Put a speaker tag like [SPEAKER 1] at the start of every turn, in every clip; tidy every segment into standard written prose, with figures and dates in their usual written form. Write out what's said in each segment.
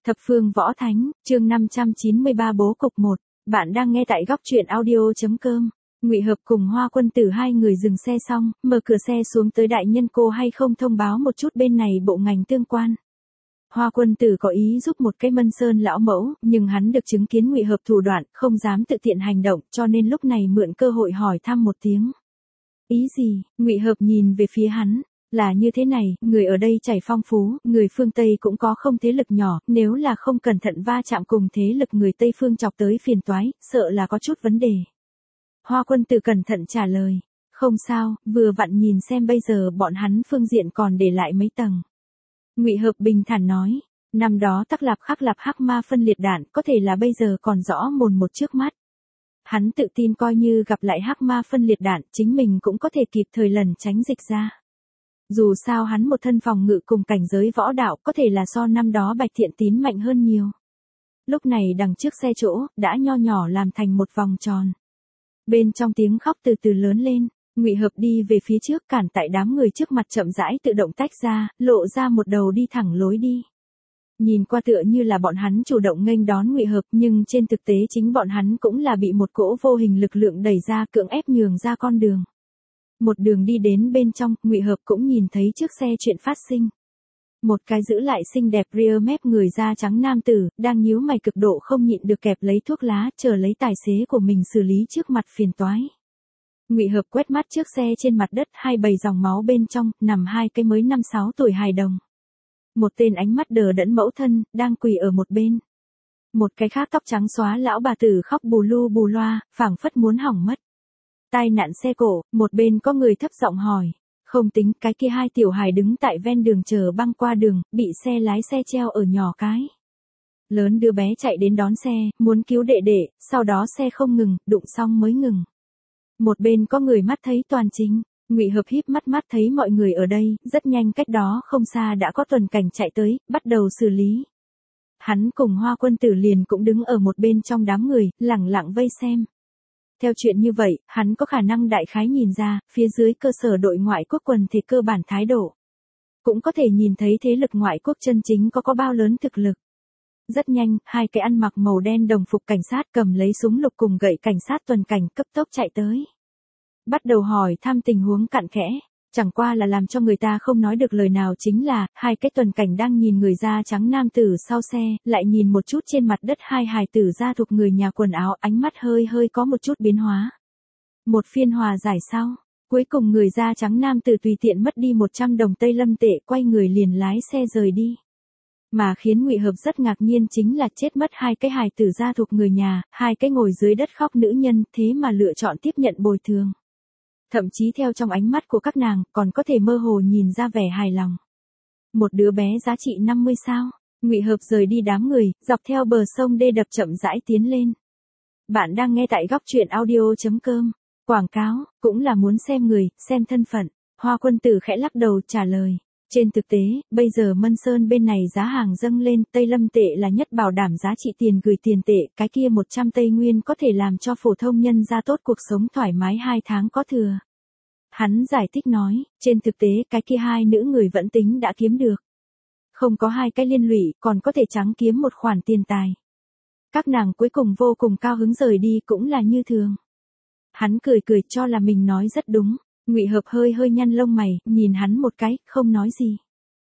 [SPEAKER 1] Thập phương võ thánh, chương 593 bố cục 1. Bạn đang nghe tại góc truyện audio.com. Ngụy Hợp cùng Hoa Quân Tử hai người dừng xe xong, mở cửa xe xuống tới đại nhân cô hay không thông báo một chút bên này bộ ngành tương quan. Hoa Quân Tử có ý giúp một cái Mân Sơn lão mẫu, nhưng hắn được chứng kiến Ngụy Hợp thủ đoạn, không dám tự tiện hành động, cho nên lúc này mượn cơ hội hỏi thăm một tiếng. Ý gì? Ngụy Hợp nhìn về phía hắn. Là như thế này, người ở đây chảy phong phú, người phương Tây cũng có không thế lực nhỏ, nếu là không cẩn thận va chạm cùng thế lực người Tây phương chọc tới phiền toái, sợ là có chút vấn đề. Hoa Quân Tử cẩn thận trả lời, không sao, vừa vặn nhìn xem bây giờ bọn hắn phương diện còn để lại mấy tầng. Ngụy Hợp bình thản nói, năm đó Tắc Lạp Khắc Lạp Hắc Ma phân liệt đạn, có thể là bây giờ còn rõ mồn một trước mắt. Hắn tự tin coi như gặp lại Hắc Ma phân liệt đạn, chính mình cũng có thể kịp thời lần tránh dịch ra. Dù sao hắn một thân phòng ngự cùng cảnh giới võ đạo có thể là so năm đó Bạch Thiện Tín mạnh hơn nhiều. Lúc này đằng trước xe chỗ, đã nho nhỏ làm thành một vòng tròn. Bên trong tiếng khóc từ từ lớn lên, Ngụy Hợp đi về phía trước cản tại đám người trước mặt chậm rãi tự động tách ra, lộ ra một đầu đi thẳng lối đi. Nhìn qua tựa như là bọn hắn chủ động nghênh đón Ngụy Hợp, nhưng trên thực tế chính bọn hắn cũng là bị một cỗ vô hình lực lượng đẩy ra cưỡng ép nhường ra con đường. Một đường đi đến bên trong, Ngụy Hợp cũng nhìn thấy trước xe chuyện phát sinh. Một cái giữ lại xinh đẹp rear mép người da trắng nam tử, đang nhíu mày cực độ không nhịn được kẹp lấy thuốc lá, chờ lấy tài xế của mình xử lý trước mặt phiền toái. Ngụy Hợp quét mắt trước xe trên mặt đất, hai bầy dòng máu bên trong, nằm hai cái mới 5-6 tuổi hài đồng. Một tên ánh mắt đờ đẫn mẫu thân, đang quỳ ở một bên. Một cái khác tóc trắng xóa lão bà tử khóc bù lu bù loa, phảng phất muốn hỏng mất. Tai nạn xe cộ, một bên có người thấp giọng hỏi. Không tính, cái kia hai tiểu hài đứng tại ven đường chờ băng qua đường, bị xe lái xe treo ở nhỏ cái. Lớn đứa bé chạy đến đón xe, muốn cứu đệ đệ, sau đó xe không ngừng, đụng xong mới ngừng. Một bên có người mắt thấy toàn trình, Ngụy Hợp híp mắt thấy mọi người ở đây, rất nhanh cách đó không xa đã có tuần cảnh chạy tới, bắt đầu xử lý. Hắn cùng Hoa Quân Tử liền cũng đứng ở một bên trong đám người, lẳng lặng vây xem. Theo chuyện như vậy, hắn có khả năng đại khái nhìn ra, phía dưới cơ sở đội ngoại quốc quần thể cơ bản thái độ. Cũng có thể nhìn thấy thế lực ngoại quốc chân chính có bao lớn thực lực. Rất nhanh, hai cái ăn mặc màu đen đồng phục cảnh sát cầm lấy súng lục cùng gậy cảnh sát tuần cảnh cấp tốc chạy tới. Bắt đầu hỏi thăm tình huống cặn kẽ. Chẳng qua là làm cho người ta không nói được lời nào chính là, hai cái tuần cảnh đang nhìn người da trắng nam tử sau xe, lại nhìn một chút trên mặt đất hai hài tử da thuộc người nhà quần áo, ánh mắt hơi có một chút biến hóa. Một phiên hòa giải sau, cuối cùng người da trắng nam tử tùy tiện mất đi 100 đồng Tây Lâm tệ, quay người liền lái xe rời đi. Mà khiến Ngụy Hợp rất ngạc nhiên chính là chết mất hai cái hài tử da thuộc người nhà, hai cái ngồi dưới đất khóc nữ nhân, thế mà lựa chọn tiếp nhận bồi thường. Thậm chí theo trong ánh mắt của các nàng, còn có thể mơ hồ nhìn ra vẻ hài lòng. Một đứa bé giá trị 50 sao. Ngụy Hợp rời đi đám người, dọc theo bờ sông đê đập chậm rãi tiến lên. Bạn đang nghe tại góc truyện audio.com. Quảng cáo, cũng là muốn xem người, xem thân phận. Hoa Quân Tử khẽ lắc đầu trả lời. Trên thực tế, bây giờ Mân Sơn bên này giá hàng dâng lên, Tây Lâm tệ là nhất bảo đảm giá trị tiền gửi tiền tệ, cái kia 100 Tây Nguyên có thể làm cho phổ thông nhân gia tốt cuộc sống thoải mái 2 tháng có thừa. Hắn giải thích nói, trên thực tế cái kia hai nữ người vẫn tính đã kiếm được. Không có hai cái liên lụy, còn có thể trắng kiếm một khoản tiền tài. Các nàng cuối cùng vô cùng cao hứng rời đi cũng là như thường. Hắn cười cho là mình nói rất đúng. Ngụy Hợp hơi nhăn lông mày, nhìn hắn một cái, không nói gì.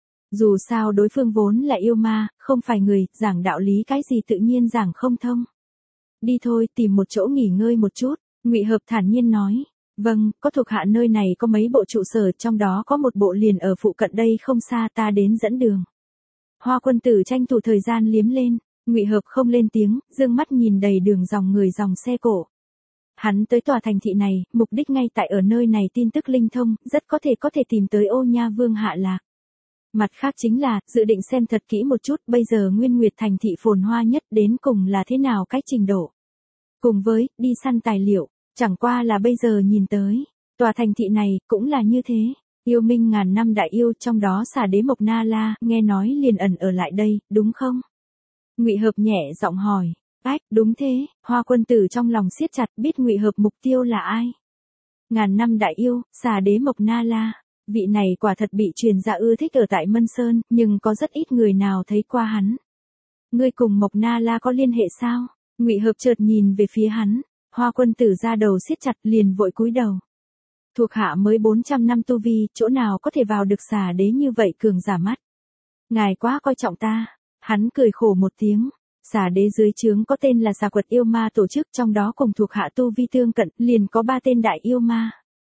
[SPEAKER 1] Dù sao đối phương vốn là yêu ma, không phải người, giảng đạo lý cái gì tự nhiên giảng không thông. Đi thôi, tìm một chỗ nghỉ ngơi một chút, Ngụy Hợp thản nhiên nói. Vâng, có thuộc hạ nơi này có mấy bộ trụ sở, trong đó có một bộ liền ở phụ cận đây không xa, ta đến dẫn đường. Hoa Quân Tử tranh thủ thời gian liếm lên, Ngụy Hợp không lên tiếng, dương mắt nhìn đầy đường dòng người dòng xe cộ. Hắn tới tòa thành thị này, mục đích ngay tại ở nơi này tin tức linh thông, rất có thể tìm tới Ô Nha Vương hạ lạc. Mặt khác chính là, dự định xem thật kỹ một chút, bây giờ Nguyên Nguyệt thành thị phồn hoa nhất đến cùng là thế nào cái trình độ. Cùng với, đi săn tài liệu, chẳng qua là bây giờ nhìn tới, tòa thành thị này, cũng là như thế. Yêu minh ngàn năm đại yêu, trong đó xà đế Mộc Na La, nghe nói liền ẩn ở lại đây, đúng không? Ngụy Hợp nhẹ giọng hỏi. Ách, đúng thế, Hoa Quân Tử trong lòng siết chặt, biết Ngụy Hợp mục tiêu là ai. Ngàn năm đại yêu, xà đế Mộc Na La, vị này quả thật bị truyền dạ ưa thích ở tại Mân Sơn, nhưng có rất ít người nào thấy qua hắn. Ngươi cùng Mộc Na La có liên hệ sao? Ngụy Hợp chợt nhìn về phía hắn, Hoa Quân Tử ra đầu siết chặt liền vội cúi đầu. Thuộc hạ mới 400 năm tu vi, chỗ nào có thể vào được Xà Đế như vậy cường giả mắt. Ngài quá coi trọng ta. Hắn cười khổ một tiếng. Xà Đế dưới trướng có tên là Xà Quật yêu ma tổ chức, trong đó cùng thuộc hạ tu vi tương cận, liền có 3 tên đại yêu ma.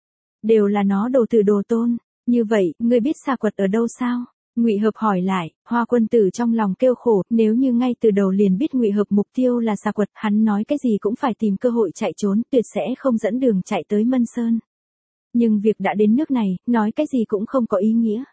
[SPEAKER 1] Đều là nó đồ tử đồ tôn. Như vậy, ngươi biết Xà Quật ở đâu sao? Ngụy Hợp hỏi lại. Hoa Quân Tử trong lòng kêu khổ, nếu như ngay từ đầu liền biết Ngụy Hợp mục tiêu là Xà Quật, hắn nói cái gì cũng phải tìm cơ hội chạy trốn, tuyệt sẽ không dẫn đường chạy tới Mân Sơn. Nhưng việc đã đến nước này, nói cái gì cũng không có ý nghĩa.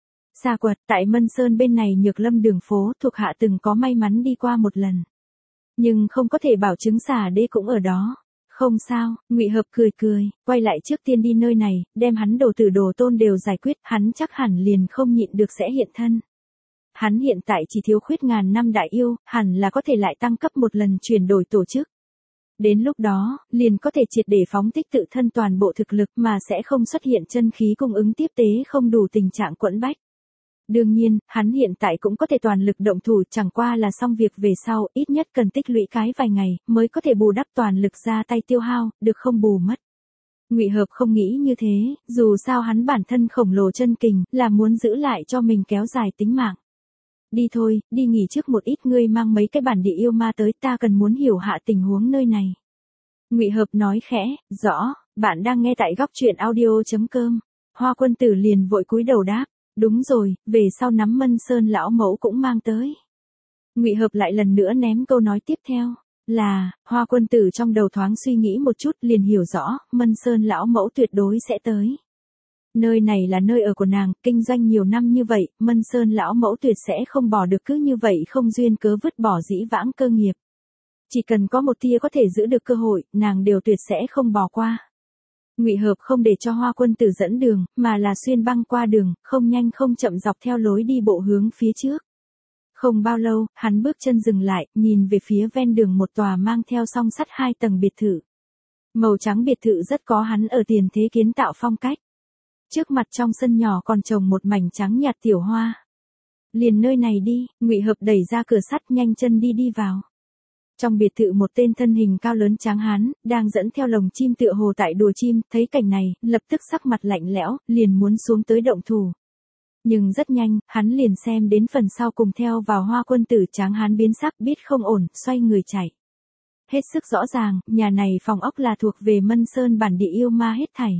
[SPEAKER 1] Xà Quật, tại Mân Sơn bên này Nhược Lâm đường phố, thuộc hạ từng có may mắn đi qua một lần. Nhưng không có thể bảo chứng Xà Đế cũng ở đó. Không sao, Ngụy Hợp cười cười, quay lại trước tiên đi nơi này, đem hắn đồ tử đồ tôn đều giải quyết, hắn chắc hẳn liền không nhịn được sẽ hiện thân. Hắn hiện tại chỉ thiếu khuyết ngàn năm đại yêu, hẳn là có thể lại tăng cấp một lần chuyển đổi tổ chức. Đến lúc đó, liền có thể triệt để phóng thích tự thân toàn bộ thực lực mà sẽ không xuất hiện chân khí cung ứng tiếp tế không đủ tình trạng quẫn bách. Đương nhiên, hắn hiện tại cũng có thể toàn lực động thủ, chẳng qua là xong việc về sau, ít nhất cần tích lũy cái vài ngày, mới có thể bù đắp toàn lực ra tay tiêu hao, được không bù mất. Ngụy Hợp không nghĩ như thế, dù sao hắn bản thân khổng lồ chân kình, là muốn giữ lại cho mình kéo dài tính mạng. Đi thôi, đi nghỉ trước một ít, ngươi mang mấy cái bản địa yêu ma tới, ta cần muốn hiểu hạ tình huống nơi này. Ngụy Hợp nói khẽ, rõ, bạn đang nghe tại góc truyện audio.com. Hoa Quân Tử liền vội cúi đầu đáp, đúng rồi, về sau nắm Mân Sơn lão mẫu cũng mang tới. Ngụy Hợp lại lần nữa ném câu nói tiếp theo, là, Hoa Quân Tử trong đầu thoáng suy nghĩ một chút liền hiểu rõ, Mân Sơn lão mẫu tuyệt đối sẽ tới. Nơi này là nơi ở của nàng, kinh doanh nhiều năm như vậy, Mân Sơn lão mẫu tuyệt sẽ không bỏ được cứ như vậy không duyên cớ vứt bỏ dĩ vãng cơ nghiệp. Chỉ cần có một tia có thể giữ được cơ hội, nàng đều tuyệt sẽ không bỏ qua. Ngụy Hợp không để cho Hoa Quân Tử dẫn đường, mà là xuyên băng qua đường, không nhanh không chậm dọc theo lối đi bộ hướng phía trước. Không bao lâu, hắn bước chân dừng lại, nhìn về phía ven đường một tòa mang theo song sắt 2 tầng biệt thự. Màu trắng biệt thự rất có hắn ở tiền thế kiến tạo phong cách. Trước mặt trong sân nhỏ còn trồng một mảnh trắng nhạt tiểu hoa. Liền nơi này đi, Ngụy Hợp đẩy ra cửa sắt nhanh chân đi vào. Trong biệt thự một tên thân hình cao lớn tráng hán, đang dẫn theo lồng chim tựa hồ tại đùa chim, thấy cảnh này, lập tức sắc mặt lạnh lẽo, liền muốn xuống tới động thủ. Nhưng rất nhanh, hắn liền xem đến phần sau cùng theo vào Hoa Quân Tử, tráng hán biến sắc biết không ổn, xoay người chạy. Hết sức rõ ràng, nhà này phòng ốc là thuộc về Mân Sơn bản địa yêu ma hết thảy.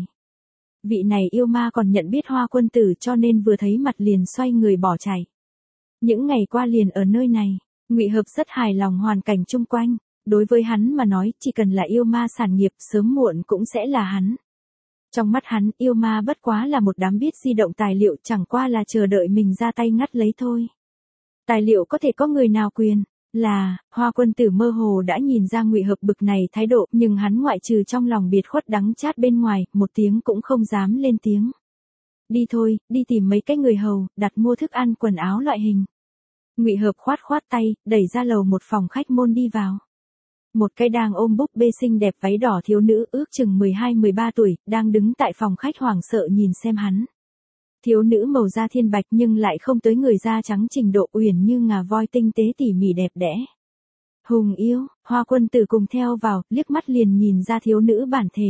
[SPEAKER 1] Vị này yêu ma còn nhận biết Hoa Quân Tử cho nên vừa thấy mặt liền xoay người bỏ chạy. Những ngày qua liền ở nơi này, Ngụy Hợp rất hài lòng hoàn cảnh chung quanh, đối với hắn mà nói, chỉ cần là yêu ma sản nghiệp, sớm muộn cũng sẽ là hắn. Trong mắt hắn, yêu ma bất quá là một đám biết di động tài liệu, chẳng qua là chờ đợi mình ra tay ngắt lấy thôi. Tài liệu có thể có người nào quyền? Là, Hoa Quân Tử mơ hồ đã nhìn ra Ngụy Hợp bực này thái độ, nhưng hắn ngoại trừ trong lòng biệt khuất đắng chát bên ngoài, một tiếng cũng không dám lên tiếng. Đi thôi, đi tìm mấy cái người hầu, đặt mua thức ăn quần áo loại hình. Ngụy Hợp khoát tay, đẩy ra lầu một phòng khách môn đi vào. Một cái đang ôm búp bê xinh đẹp váy đỏ thiếu nữ ước chừng 12-13 tuổi, đang đứng tại phòng khách hoảng sợ nhìn xem hắn. Thiếu nữ màu da thiên bạch nhưng lại không tới người da trắng trình độ, uyển như ngà voi tinh tế tỉ mỉ đẹp đẽ. Hùng yêu, Hoa Quân Tử cùng theo vào, liếc mắt liền nhìn ra thiếu nữ bản thể.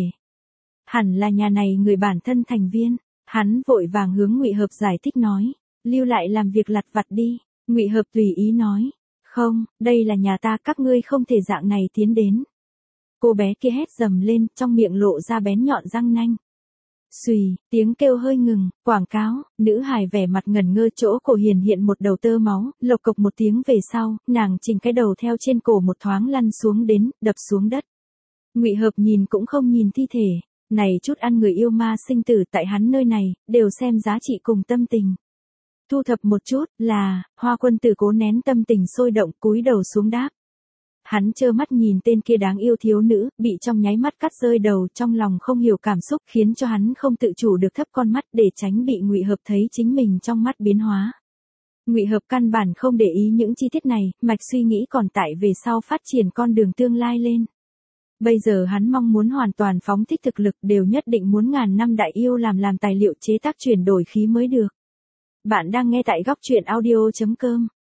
[SPEAKER 1] Hẳn là nhà này người bản thân thành viên, hắn vội vàng hướng Ngụy Hợp giải thích nói, lưu lại làm việc lặt vặt đi. Ngụy Hợp tùy ý nói, không, đây là nhà ta, các ngươi không thể dạng này tiến đến. Cô bé kia hét dầm lên, trong miệng lộ ra bén nhọn răng nanh. Xùy, tiếng kêu hơi ngừng, quảng cáo, nữ hài vẻ mặt ngẩn ngơ, chỗ cổ hiện một đầu tơ máu, lộc cộc một tiếng về sau, nàng chỉnh cái đầu theo trên cổ một thoáng lăn xuống đến, đập xuống đất. Ngụy Hợp nhìn cũng không nhìn thi thể, này chút ăn người yêu ma sinh tử tại hắn nơi này, đều xem giá trị cùng tâm tình. Thu thập một chút, là, Hoa Quân Tử cố nén tâm tình sôi động, cúi đầu xuống đáp. Hắn trơ mắt nhìn tên kia đáng yêu thiếu nữ, bị trong nháy mắt cắt rơi đầu, trong lòng không hiểu cảm xúc, khiến cho hắn không tự chủ được thấp con mắt để tránh bị Ngụy Hợp thấy chính mình trong mắt biến hóa. Ngụy Hợp căn bản không để ý những chi tiết này, mạch suy nghĩ còn tại về sau phát triển con đường tương lai lên. Bây giờ hắn mong muốn hoàn toàn phóng thích thực lực, đều nhất định muốn ngàn năm đại yêu làm tài liệu chế tác chuyển đổi khí mới được. Bạn đang nghe tại góc truyện audio.com.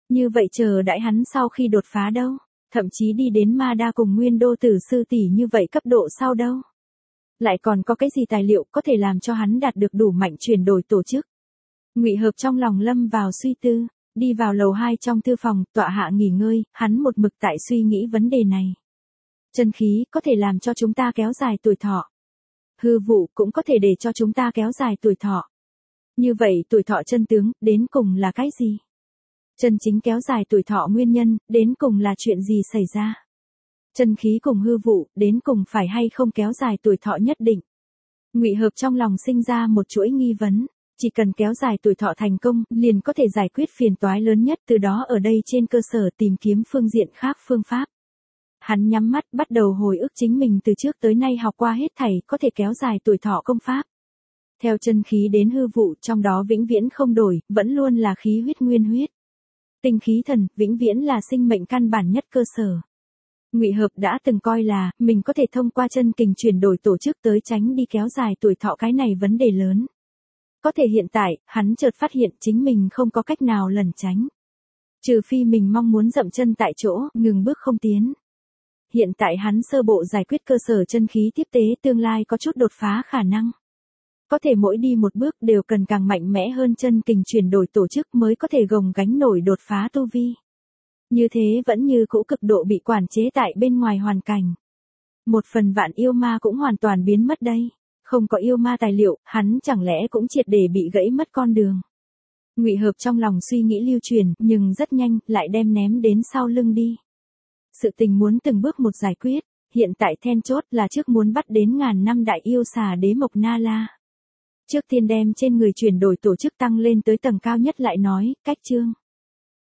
[SPEAKER 1] Như vậy chờ đãi hắn sau khi đột phá đâu, thậm chí đi đến ma đa cùng nguyên đô tử sư tỷ như vậy cấp độ sau đâu. Lại còn có cái gì tài liệu có thể làm cho hắn đạt được đủ mạnh chuyển đổi tổ chức. Ngụy Hợp trong lòng lâm vào suy tư, đi vào lầu 2 trong thư phòng, tọa hạ nghỉ ngơi, hắn một mực tại suy nghĩ vấn đề này. Chân khí có thể làm cho chúng ta kéo dài tuổi thọ. Hư vụ cũng có thể để cho chúng ta kéo dài tuổi thọ. Như vậy tuổi thọ chân tướng, đến cùng là cái gì? Chân chính kéo dài tuổi thọ nguyên nhân, đến cùng là chuyện gì xảy ra? Chân khí cùng hư vụ, đến cùng phải hay không kéo dài tuổi thọ nhất định? Ngụy Hợp trong lòng sinh ra một chuỗi nghi vấn. Chỉ cần kéo dài tuổi thọ thành công, liền có thể giải quyết phiền toái lớn nhất, từ đó ở đây trên cơ sở tìm kiếm phương diện khác phương pháp. Hắn nhắm mắt bắt đầu hồi ức chính mình từ trước tới nay học qua hết thảy có thể kéo dài tuổi thọ công pháp. Theo chân khí đến hư vụ, trong đó vĩnh viễn không đổi, vẫn luôn là khí huyết nguyên huyết. Tinh khí thần, vĩnh viễn là sinh mệnh căn bản nhất cơ sở. Ngụy Hợp đã từng coi là, mình có thể thông qua chân kình chuyển đổi tổ chức tới tránh đi kéo dài tuổi thọ cái này vấn đề lớn. Có thể hiện tại, hắn chợt phát hiện chính mình không có cách nào lẩn tránh. Trừ phi mình mong muốn dậm chân tại chỗ, ngừng bước không tiến. Hiện tại hắn sơ bộ giải quyết cơ sở chân khí tiếp tế, tương lai có chút đột phá khả năng. Có thể mỗi đi một bước đều cần càng mạnh mẽ hơn chân kình chuyển đổi tổ chức mới có thể gồng gánh nổi đột phá tu vi. Như thế vẫn như cũ cực độ bị quản chế tại bên ngoài hoàn cảnh. Một phần vạn yêu ma cũng hoàn toàn biến mất đây. Không có yêu ma tài liệu, hắn chẳng lẽ cũng triệt để bị gãy mất con đường. Ngụy Hợp trong lòng suy nghĩ lưu truyền, nhưng rất nhanh, lại đem ném đến sau lưng đi. Sự tình muốn từng bước một giải quyết, hiện tại then chốt là trước muốn bắt đến ngàn năm đại yêu xà đế Mộc Na La. Trước tiên đem trên người chuyển đổi tổ chức tăng lên tới tầng cao nhất lại nói, cách chương.